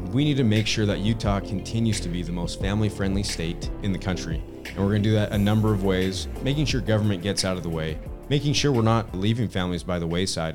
we need to make sure that Utah continues to be the most family-friendly state in the country. And we're going to do that a number of ways, making sure government gets out of the way, making sure we're not leaving families by the wayside.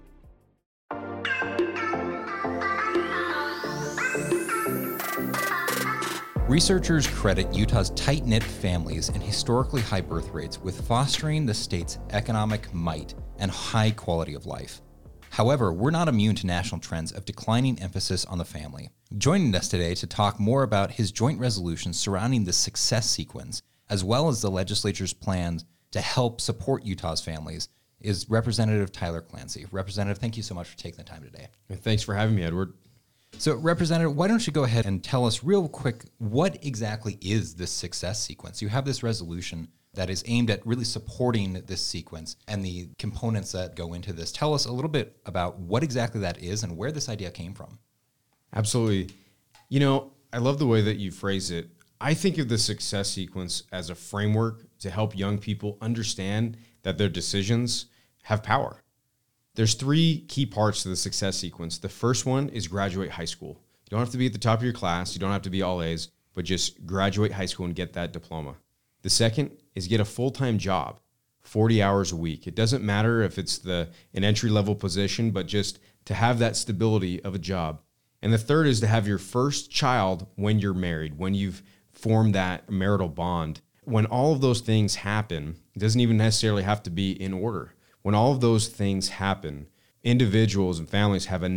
Researchers credit Utah's tight-knit families and historically high birth rates with fostering the state's economic might and high quality of life. However, we're not immune to national trends of declining emphasis on the family. Joining us today to talk more about his joint resolutions surrounding the success sequence, as well as the legislature's plans to help support Utah's families, is Representative Tyler Clancy. Representative, thank you so much for taking the time today. Thanks for having me, Edward. So, Representative, why don't you go ahead and tell us real quick, what exactly is this success sequence? You have this resolution that is aimed at really supporting this sequence and the components that go into this. Tell us a little bit about what exactly that is and where this idea came from. Absolutely. You know, I love the way that you phrase it. I think of the success sequence as a framework to help young people understand that their decisions have power. There's three key parts to the success sequence. The first one is graduate high school. You don't have to be at the top of your class. You don't have to be all A's, but just graduate high school and get that diploma. The second is get a full-time job, 40 hours a week. It doesn't matter if it's an entry-level position, but just to have that stability of a job. And the third is to have your first child when you're married, when you've formed that marital bond. When all of those things happen, it doesn't even necessarily have to be in order. When all of those things happen, individuals and families have a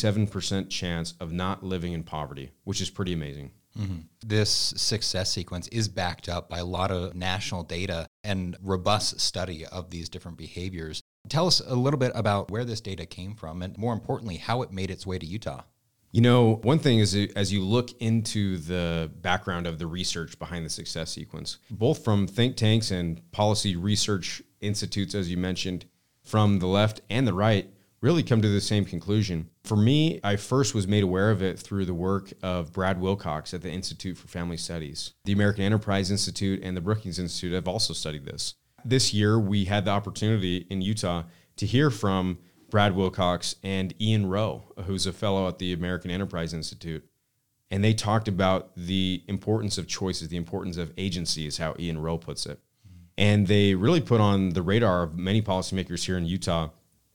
97% chance of not living in poverty, which is pretty amazing. Mm-hmm. This success sequence is backed up by a lot of national data and robust study of these different behaviors. Tell us a little bit about where this data came from and, more importantly, how it made its way to Utah. You know, one thing is, as you look into the background of the research behind the success sequence, both from think tanks and policy research institutes, as you mentioned, from the left and the right, really come to the same conclusion. For me, I first was made aware of it through the work of Brad Wilcox at the Institute for Family Studies. The American Enterprise Institute and the Brookings Institute have also studied this. This year, we had the opportunity in Utah to hear from Brad Wilcox and Ian Rowe, who's a fellow at the American Enterprise Institute. And they talked about the importance of choices, the importance of agency is how Ian Rowe puts it. And they really put on the radar of many policymakers here in Utah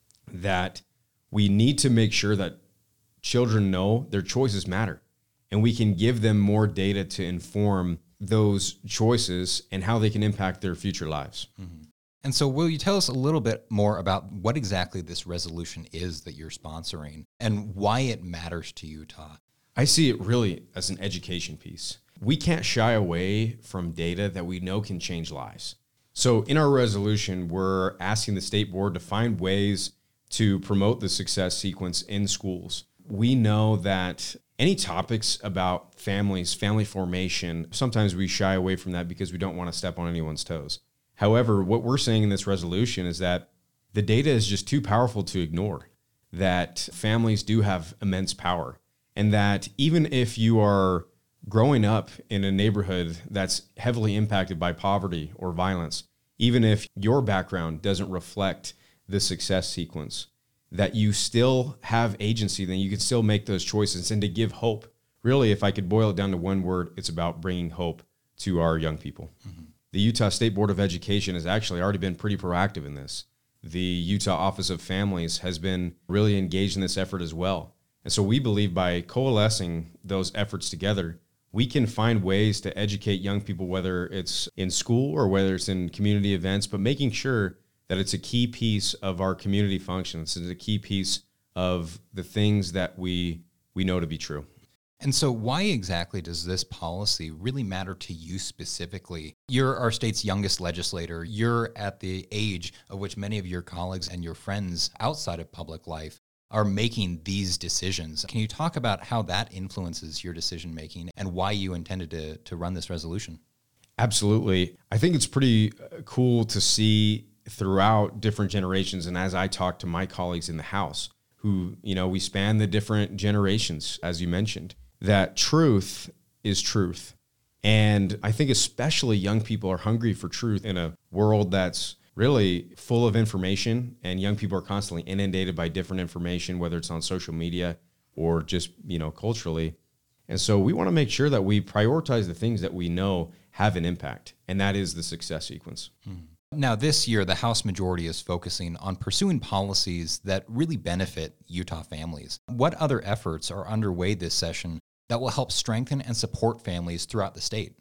that we need to make sure that children know their choices matter, and we can give them more data to inform those choices and how they can impact their future lives. Mm-hmm. And so will you tell us a little bit more about what exactly this resolution is that you're sponsoring and why it matters to Utah? I see it really as an education piece. We can't shy away from data that we know can change lives. So in our resolution, we're asking the state board to find ways to promote the success sequence in schools. We know that any topics about families, family formation, sometimes we shy away from that because we don't want to step on anyone's toes. However, what we're saying in this resolution is that the data is just too powerful to ignore, that families do have immense power, and that even if you are growing up in a neighborhood that's heavily impacted by poverty or violence, even if your background doesn't reflect the success sequence, that you still have agency, then you can still make those choices and to give hope. Really, if I could boil it down to one word, it's about bringing hope to our young people. Mm-hmm. The Utah State Board of Education has actually already been pretty proactive in this. The Utah Office of Families has been really engaged in this effort as well. And so we believe by coalescing those efforts together, we can find ways to educate young people, whether it's in school or whether it's in community events, but making sure that it's a key piece of our community functions. It's a key piece of the things that we know to be true. And so why exactly does this policy really matter to you specifically? You're our state's youngest legislator. You're at the age of which many of your colleagues and your friends outside of public life are making these decisions. Can you talk about how that influences your decision-making and why you intended to run this resolution? Absolutely. I think it's pretty cool to see throughout different generations, and as I talk to my colleagues in the House, who, we span the different generations, as you mentioned, that truth is truth. And I think especially young people are hungry for truth in a world that's really full of information, and young people are constantly inundated by different information, whether it's on social media or just, culturally. And so we want to make sure that we prioritize the things that we know have an impact, and that is the success sequence. Now, this year, the House majority is focusing on pursuing policies that really benefit Utah families. What other efforts are underway this session that will help strengthen and support families throughout the state?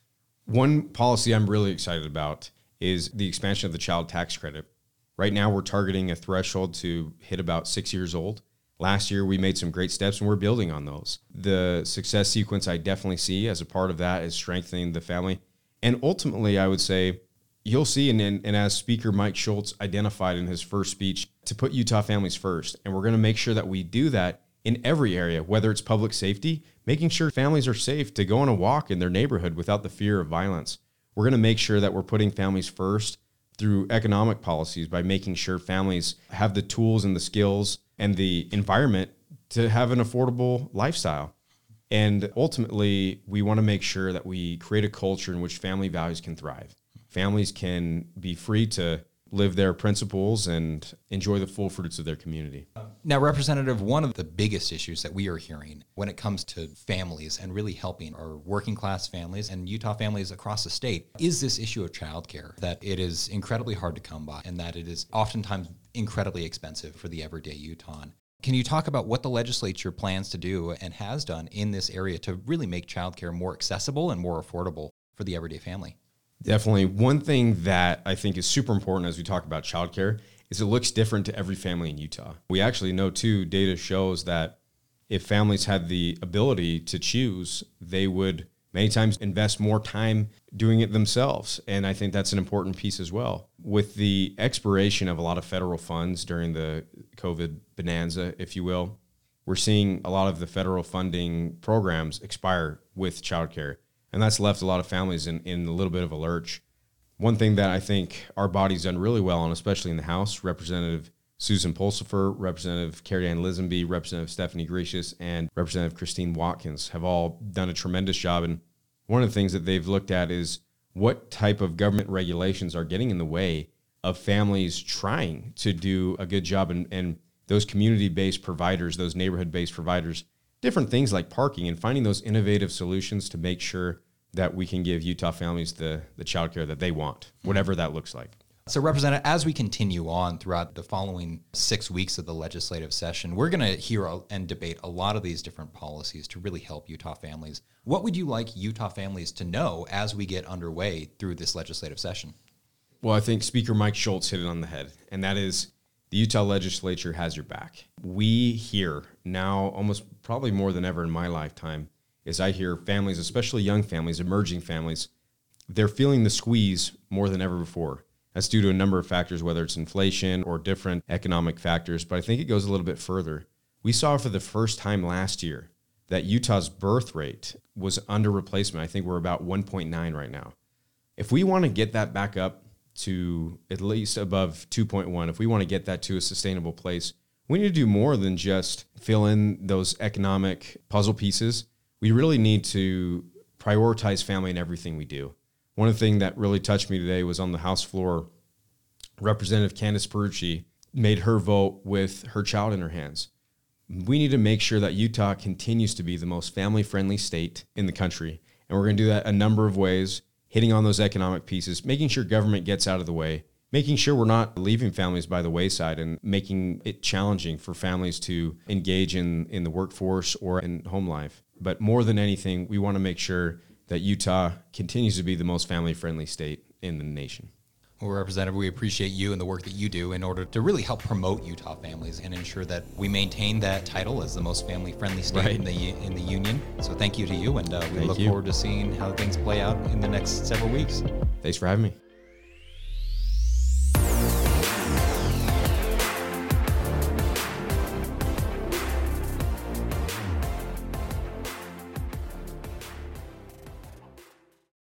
One policy I'm really excited about is the expansion of the child tax credit. Right now, we're targeting a threshold to hit about 6 years old. Last year, we made some great steps, and we're building on those. The success sequence I definitely see as a part of that is strengthening the family. And ultimately, I would say, you'll see, and as Speaker Mike Schultz identified in his first speech, to put Utah families first. And we're going to make sure that we do that in every area, whether it's public safety, making sure families are safe to go on a walk in their neighborhood without the fear of violence. We're going to make sure that we're putting families first through economic policies by making sure families have the tools and the skills and the environment to have an affordable lifestyle. And ultimately, we want to make sure that we create a culture in which family values can thrive. Families can be free to live their principles and enjoy the full fruits of their community. Now, Representative, one of the biggest issues that we are hearing when it comes to families and really helping our working class families and Utah families across the state is this issue of childcare, that it is incredibly hard to come by and that it is oftentimes incredibly expensive for the everyday Utahn. Can you talk about what the legislature plans to do and has done in this area to really make childcare more accessible and more affordable for the everyday family? Definitely. One thing that I think is super important as we talk about childcare is it looks different to every family in Utah. We actually know, too, data shows that if families had the ability to choose, they would many times invest more time doing it themselves. And I think that's an important piece as well. With the expiration of a lot of federal funds during the COVID bonanza, if you will, we're seeing a lot of the federal funding programs expire with childcare. And that's left a lot of families in a little bit of a lurch. One thing that I think our body's done really well on, especially in the House, Representative Susan Pulsifer, Representative Carrie Ann Lisenby, Representative Stephanie Gracious, and Representative Christine Watkins have all done a tremendous job. And one of the things that they've looked at is what type of government regulations are getting in the way of families trying to do a good job, and those community-based providers, those neighborhood-based providers, different things like parking, and finding those innovative solutions to make sure that we can give Utah families the childcare that they want, whatever that looks like. So, Representative, as we continue on throughout the following 6 weeks of the legislative session, we're going to hear and debate a lot of these different policies to really help Utah families. What would you like Utah families to know as we get underway through this legislative session? Well, I think Speaker Mike Schultz hit it on the head, and that is the Utah legislature has your back. We hear now, almost probably more than ever in my lifetime, is I hear families, especially young families, emerging families, they're feeling the squeeze more than ever before. That's due to a number of factors, whether it's inflation or different economic factors, but I think it goes a little bit further. We saw for the first time last year that Utah's birth rate was under replacement. I think we're about 1.9 right now. If we want to get that back up to at least above 2.1, if we want to get that to a sustainable place, we need to do more than just fill in those economic puzzle pieces. We really need to prioritize family in everything we do. One thing that really touched me today was on the House floor, Representative Candace Perucci made her vote with her child in her hands. We need to make sure that Utah continues to be the most family-friendly state in the country, and we're going to do that a number of ways, hitting on those economic pieces, making sure government gets out of the way, making sure we're not leaving families by the wayside and making it challenging for families to engage in the workforce or in home life. But more than anything, we want to make sure that Utah continues to be the most family-friendly state in the nation. Well, Representative, we appreciate you and the work that you do in order to really help promote Utah families and ensure that we maintain that title as the most family-friendly state in the union. So thank you to you, and we look forward to seeing how things play out in the next several weeks. Thanks for having me.